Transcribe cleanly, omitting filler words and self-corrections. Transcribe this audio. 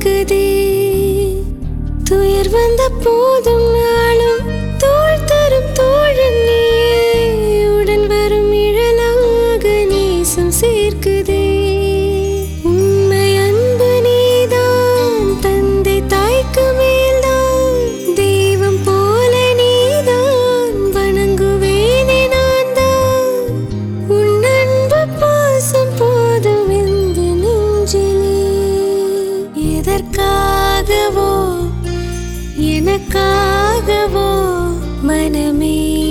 பார்க்குதே. துயர் வந்த போதும் நாளும் தோள் தரும் தோழன் நீயே. உடன் வரும் நிழலாக நேசம் சேர்க்குதே. உண்மை அன்பு நீதான், தந்தை தாய்க்கு மேல்தான். தெய்வம் போல நீதான், வணங்குவேனே நான் தான். உன் அன்பு பாசம் போதும் இந்த நெஞ்சிலே. எதற்காகவோ எனக்காகவோ மனமே